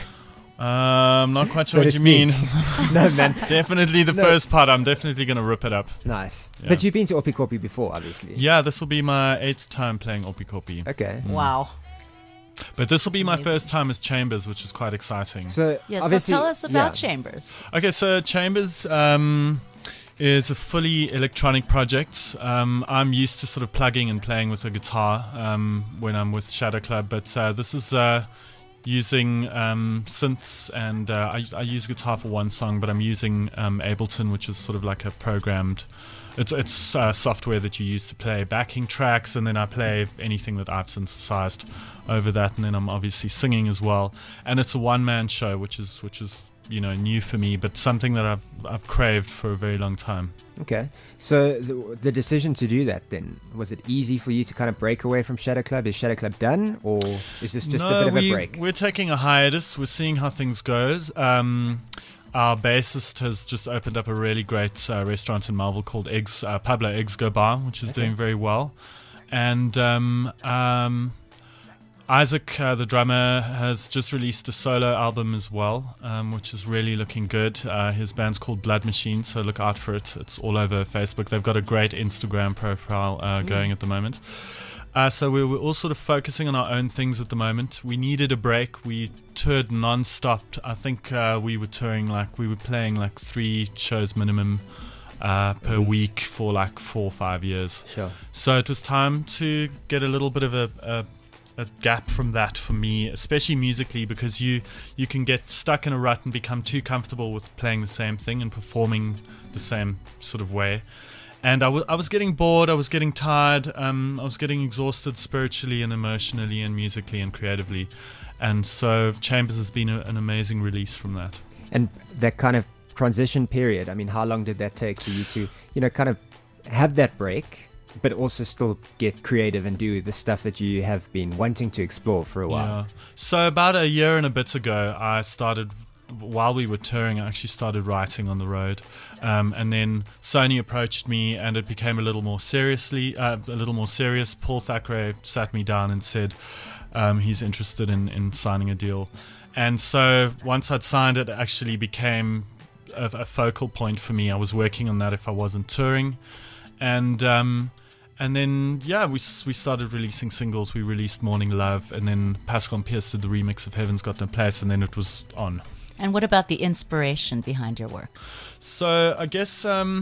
Um, not quite So sure to what you mean. No, man. Definitely the No. first part. I'm definitely going to rip it up. Nice. Yeah. But you've been to Opikopi before, obviously. Yeah, this will be my eighth time playing Oppie Copy. Okay. Mm. Wow. But this will be my amazing. first time as Chambers, which is quite exciting. So, Yeah, so obviously, tell us about yeah. Chambers. Okay, so Chambers um, is a fully electronic project. Um, I'm used to sort of plugging and playing with a guitar um, when I'm with Shadow Club, but uh, this is uh, using um, synths, and uh, I, I use guitar for one song, but I'm using um, Ableton, which is sort of like a programmed. It's it's uh, software that you use to play backing tracks, and then I play anything that I've synthesized over that, and then I'm obviously singing as well. And it's a one-man show, which is which is you know new for me, but something that I've I've craved for a very long time. Okay. So, the, the decision to do that then, was it easy for you to kind of break away from Shadow Club? Is Shadow Club done, or is this just no, a bit of we, a break? We're taking a hiatus. We're seeing how things goes. Um, our bassist has just opened up a really great uh, restaurant in Marvel called Eggs, uh, Pablo Eggs Go Bar, which is Okay. doing very well. And um, um, Isaac, uh, the drummer, has just released a solo album as well, um, which is really looking good. Uh, his band's called Blood Machine, so look out for it. It's all over Facebook. They've got a great Instagram profile uh, going at the moment. Uh, so we were all sort of focusing on our own things at the moment. We needed a break. We toured non-stop. I think uh, we were touring like, we were playing like three shows minimum uh, per week for like four or five years. Sure. So it was time to get a little bit of a, a, a gap from that for me, especially musically, because you, you can get stuck in a rut and become too comfortable with playing the same thing and performing the same sort of way. and I, w- I was getting bored, I was getting tired, um, I was getting exhausted spiritually and emotionally and musically and creatively. And so Chambers has been a, an amazing release from that. And that kind of transition period, I mean, how long did that take for you to, you know, kind of have that break, but also still get creative and do the stuff that you have been wanting to explore for a while? Yeah. So about a year and a bit ago, I started, while we were touring, I actually started writing on the road. Um, and then Sony approached me and it became a little more seriously, uh, a little more serious. Paul Thackeray sat me down and said um, he's interested in, in signing a deal. And so once I'd signed it, it actually became a, a focal point for me. I was working on that if I wasn't touring. And um, and then, yeah, we we started releasing singles. We released Morning Love, and then Pascal and Pierce did the remix of Heaven's Got No Place, and then it was on. And what about the inspiration behind your work? So I guess um,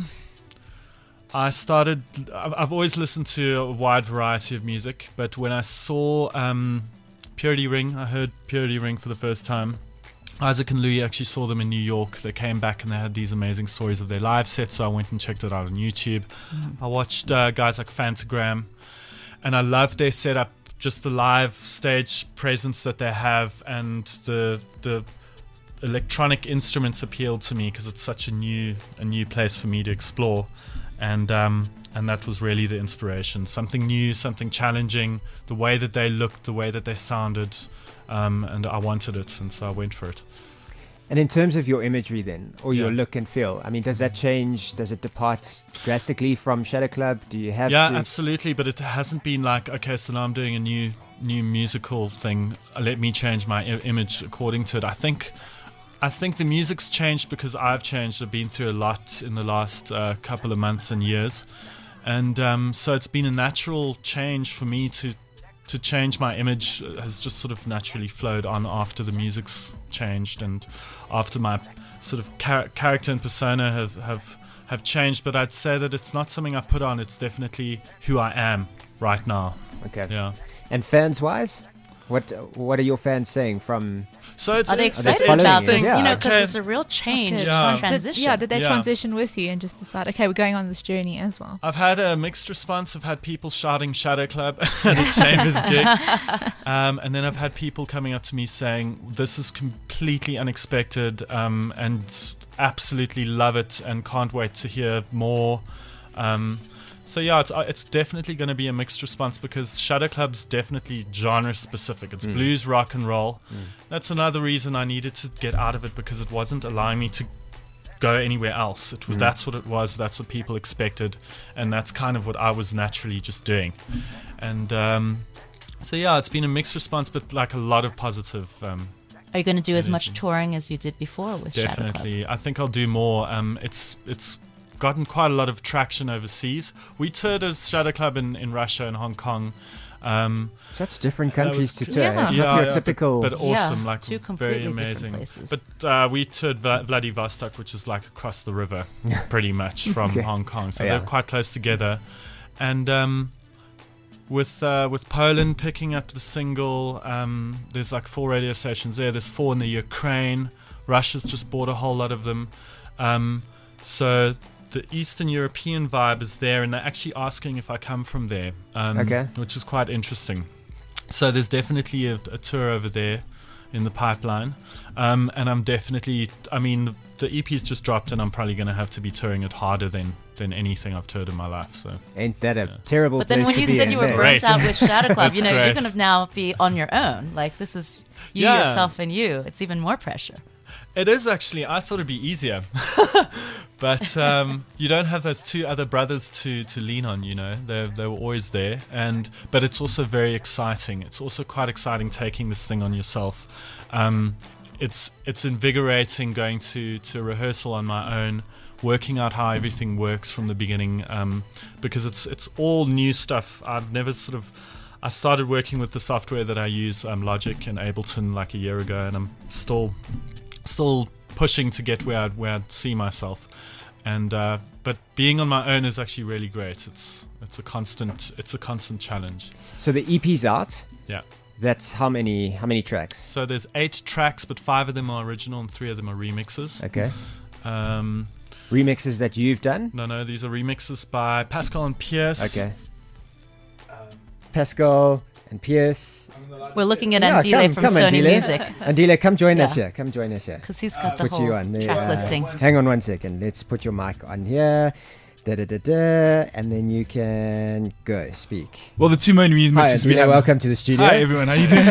I started, I've, I've always listened to a wide variety of music, but when I saw um, Purity Ring, I heard Purity Ring for the first time. Isaac and Louis actually saw them in New York. They came back and they had these amazing stories of their live sets, so I went and checked it out on YouTube. Mm. I watched uh, guys like Fantagram, and I loved their setup, just the live stage presence that they have, and the the electronic instruments appealed to me because it's such a new a new place for me to explore, and um, and that was really the inspiration. Something new, something challenging. The way that they looked, the way that they sounded, um, and I wanted it, and so I went for it. And in terms of your imagery then, or your Yeah. look and feel, I mean, does that change? Does it depart drastically from Shadow Club? Do you have Yeah, to? absolutely. But it hasn't been like, okay, so now I'm doing a new new musical thing. Uh, Let me change my I- image according to it. I think, I think the music's changed because I've changed. I've been through a lot in the last uh, couple of months and years, and um, so it's been a natural change for me to to change my image. Has just sort of naturally flowed on after the music's changed and after my sort of char- character and persona have, have have changed. But I'd say that it's not something I put on. It's definitely who I am right now. Okay. Yeah. And fans-wise, what what are your fans saying from? So it's Are they it's excited following about you? this? Yeah. You know, because Okay. it's a real change, Okay, Yeah. Did- transition. yeah, did they Yeah. transition with you and just decide, okay, we're going on this journey as well? I've had a mixed response. I've had people shouting Shadow Club at a Chambers gig. Um, and then I've had people coming up to me saying, this is completely unexpected um, and absolutely love it and can't wait to hear more. Um, so yeah, it's, uh, it's definitely going to be a mixed response because Shadow Club's definitely genre specific. It's Mm. blues, rock and roll. Mm. That's another reason I needed to get out of it because it wasn't allowing me to go anywhere else. It was Mm. that's what it was. That's what people expected, and that's kind of what I was naturally just doing. And um, so yeah, it's been a mixed response, but like a lot of positive. Um, Are you going to do as much energy. touring as you did before with Shadow Club? Definitely, I think I'll do more. Um, it's it's gotten quite a lot of traction overseas. We toured as Shadow Club in, in Russia and Hong Kong. Um, Such different that countries was- to tour. Yeah. It's yeah, not your yeah, typical. but, but awesome, Yeah, like two very completely different amazing. places. But uh, we toured Vla- Vladivostok, which is like across the river, pretty much from Okay. Hong Kong. So Oh, yeah. they're quite close together. And um, with uh, with Poland picking up the single, um, there's like four radio stations there. There's four in the Ukraine. Russia's just bought a whole lot of them. Um, so the Eastern European vibe is there, and they're actually asking if I come from there, um, Okay. which is quite interesting. So there's definitely a, a tour over there in the pipeline, um, and I'm definitely, I mean, the E P's just dropped, and I'm probably going to have to be touring it harder than than anything I've toured in my life. So Ain't that a Yeah. terrible But then place when to you be said in you were there? burnt Great. out with Shadow Club, you That's know, you're great. going to now be on your own. Like, this is you, Yeah. yourself, and you. It's even more pressure. it is actually. I thought it'd be easier, but um, you don't have those two other brothers to to lean on. You know, they they were always there, and but it's also very exciting. It's also quite exciting taking this thing on yourself. Um, it's it's invigorating going to to rehearsal on my own, working out how everything works from the beginning, um, because it's it's all new stuff. I've never sort of. I started working with the software that I use, um, Logic and Ableton, like a year ago, and I'm still still pushing to get where I'd, where I'd see myself. And uh, but being on my own is actually really great. It's it's a constant it's a constant challenge. So the E P's out. Yeah. That's how many how many tracks? So there's eight tracks, but five of them are original and three of them are remixes. Okay. Um, remixes that you've done? No, no, these are remixes by Pascal and Pierce. Okay. Pascal and Pierce. We're looking at Yeah, Andile come- from come, Sony Andile. Music. Andile, come join us Yeah. here. Come join us here. Because he's got the Put whole you on. there, track uh, listing. Hang on one second. Let's put your mic on here. Da da da da. And then you can go speak. Well, the two main Hi, remixes we Andile, have. welcome to the studio. Hi everyone, how you doing?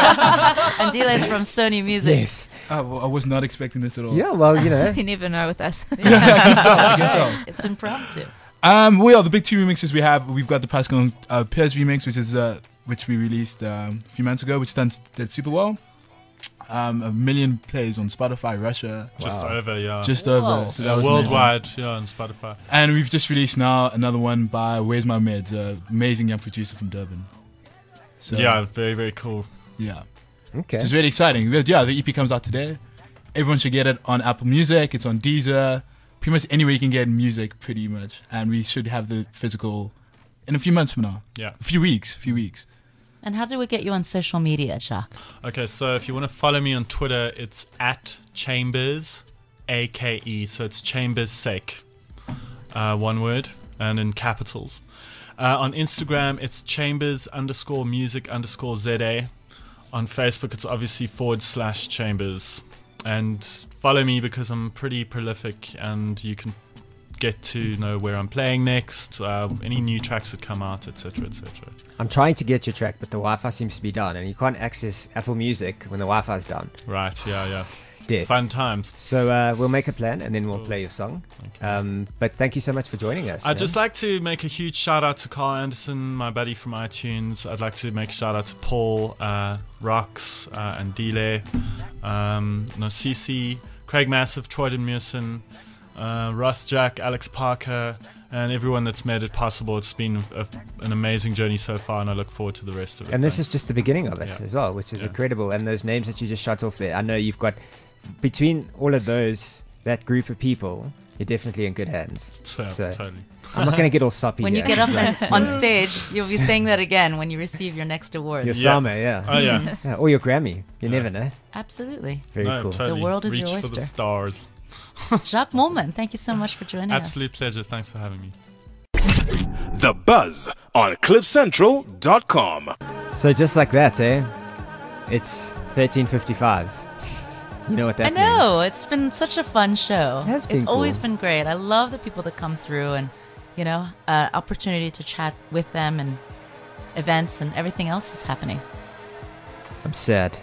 Andile is from Sony Music. Yes. I, I was not expecting this at all. Yeah, well, you know. You never know with us. I can tell. I can tell. It's impromptu. Um, well, the big two remixes we have, we've got the Pascal and uh, Pierce remix, which is uh, which we released um, a few months ago, which done did super well. Um, a million plays on Spotify, Russia. Just over, yeah. Just Whoa. over. So that Yeah, was worldwide, amazing. yeah, on Spotify. And we've just released now another one by Where's My Meds, an amazing young producer from Durban. So, Yeah, very, very cool. yeah. Okay. So it's really exciting. But yeah, the E P comes out today. Everyone should get it on Apple Music. It's on Deezer. Pretty much anywhere you can get music, pretty much. And we should have the physical in a few months from now. Yeah. A few weeks. A few weeks. And how do we get you on social media, Jacques? Okay, so if you want to follow me on Twitter, it's at Chambers, A K E. So it's Chambers Sake, uh, one word, and in capitals. Uh, on Instagram, it's Chambers underscore music underscore Z A. On Facebook, it's obviously forward slash Chambers. And follow me because I'm pretty prolific, and you can get to know where I'm playing next, uh, any new tracks that come out, et cetera, et cetera. I'm trying to get your track, but the Wi-Fi seems to be down, and you can't access Apple Music when the Wi-Fi is down. Right, yeah, yeah. Death. Fun times. So uh, we'll make a plan, and then we'll Cool. play your song. Okay. Um, but thank you so much for joining us. I'd man. just like to make a huge shout out to Carl Anderson, my buddy from iTunes. I'd like to make a shout out to Paul, uh, Rox, uh, and Dile, um, no, Cece, Craig Massive, Troyden Mearson, uh, Ross Jack, Alex Parker, and everyone that's made it possible. It's been a, an amazing journey so far, and I look forward to the rest of it. And this Thanks. is just the beginning of it Yeah. as well, which is Yeah. incredible. And those names that you just shot off there, I know you've got, between all of those, that group of people, you're definitely in good hands. So, So, totally. I'm not going to get all soppy When you here. get up So- and on stage, you'll be saying that again when you receive your next award. Your Yeah. Sama, yeah. Oh, yeah. yeah. Or your Grammy. You Yeah. never know. Absolutely. Very no, cool. Totally. The world is Reach your for the oyster. stars. Jacques Moorman, thank you so much for joining Absolute pleasure. Thanks for having me. The Buzz on cliff central dot com. So just like that, eh? It's thirteen fifty-five. You know what us. I that know. means. It's been such a fun show. It has it's been always cool. been great. I love the people that come through and, you know, uh, opportunity to chat with them and events and everything else that's happening. I'm sad.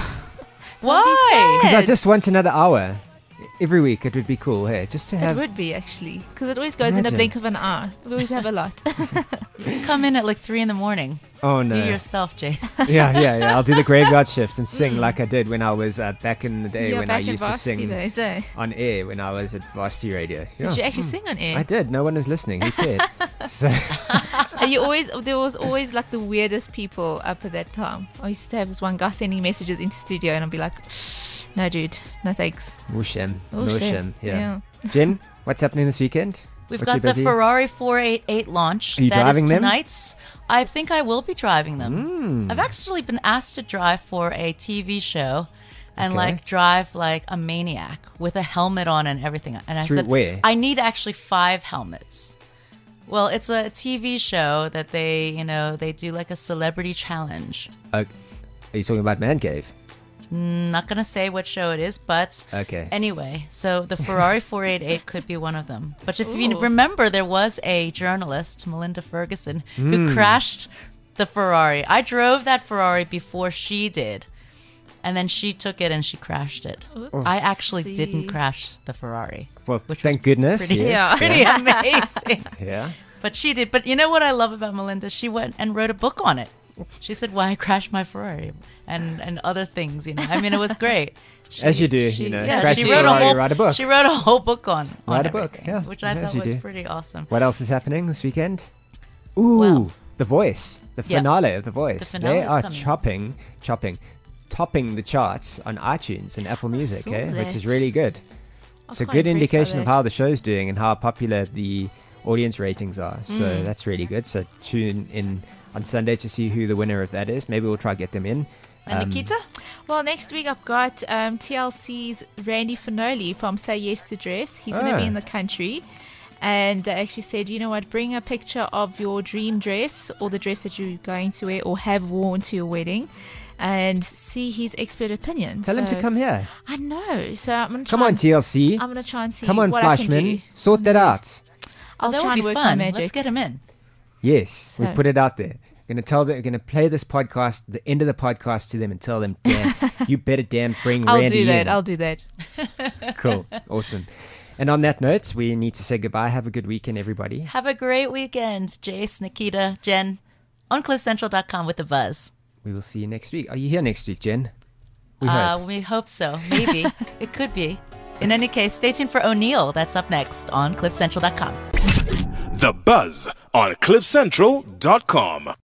Why? Because I just want another hour. Every week it would be cool, hey? Just to It have... would be actually, because it always goes in Imagine. a blink of an eye. We always have a lot. You can come in at like three in the morning. Oh, no. You yourself, Jace. yeah, yeah, yeah. I'll do the graveyard shift and sing like I did when I was uh, back in the day Yeah, when I back in used to varsity sing days, eh? on air when I was at Varsity Radio. Yeah. Did you actually sing on air? I did. No one was listening. Who cared? so, And you always, there was always like the weirdest people up at that time. I used to have this one guy sending messages into studio, and I'd be like, "No, dude, no thanks." Whooshem. Oh, Whooshem. shit. Yeah. Jen, what's happening this weekend? We've What, got you the busy? Ferrari four eighty-eight launch. Are you That is driving them? tonight. I think I will be driving them. Mm. I've actually been asked to drive for a T V show and Okay. like drive like a maniac with a helmet on and everything. And I Through said, where? I need actually five helmets. Well, it's a T V show that they, you know, they do like a celebrity challenge. Uh, are you talking about Man Cave? Not going to say what show it is, but Okay. anyway, so the Ferrari four eighty-eight could be one of them. But if you Ooh. remember, there was a journalist, Melinda Ferguson, Hmm. who crashed the Ferrari. I drove that Ferrari before she did. And then she took it and she crashed it. I actually Oopsie. didn't crash the Ferrari. Well, Which thank was goodness. Pretty, yes. pretty amazing. Yeah. But she did. But you know what I love about Melinda? She went and wrote a book on it. She said why I crashed my Ferrari and, and other things, you know. I mean, it was great. She, As you do, she- you know. Yeah, Crash she your wrote a Ferrari, whole write a book. She wrote a whole book on, on Write a book, everything, yeah. which I As thought you was do. pretty awesome. What else is happening this weekend? Ooh, Well- The Voice. The Yeah. finale of The Voice. The finale they is are coming. chopping, chopping, topping the charts on iTunes and Apple Music, saw eh? Which is that. really good. was It's a quite good impressed by indication of that. how the show's doing and how popular the audience ratings are. So Mm. that's really good. So tune in on Sunday to see who the winner of that is. Maybe we'll try to get them in. And Um, Nikita? Well, next week I've got um, T L C's Randy Finoli from Say Yes to Dress. He's going to Ah. be in the country. And they actually said, you know what, bring a picture of your dream dress or the dress that you're going to wear or have worn to your wedding and see his expert opinion. Tell him to So- come here. I know. So I'm going to Come on, T L C. I'm going to try and see Come on, what I can do. Fleischman. Sort that out. I'll that try would and be work my fun. magic. Let's get him in. Yes, we So- put it out there. Going to tell them. Going to play this podcast, the end of the podcast, to them and tell them, "Damn, you better damn bring I'll Randy do that. in." I'll do that. Cool, awesome. And on that note, we need to say goodbye. Have a good weekend, everybody. Have a great weekend, Jace, Nikita, Jen, on cliff central dot com with the buzz. We will see you next week. Are you here next week, Jen? We uh, hope. we hope so. Maybe. It could be. In any case, stay tuned for O'Neill. That's up next on cliff central dot com. The Buzz on cliff central dot com.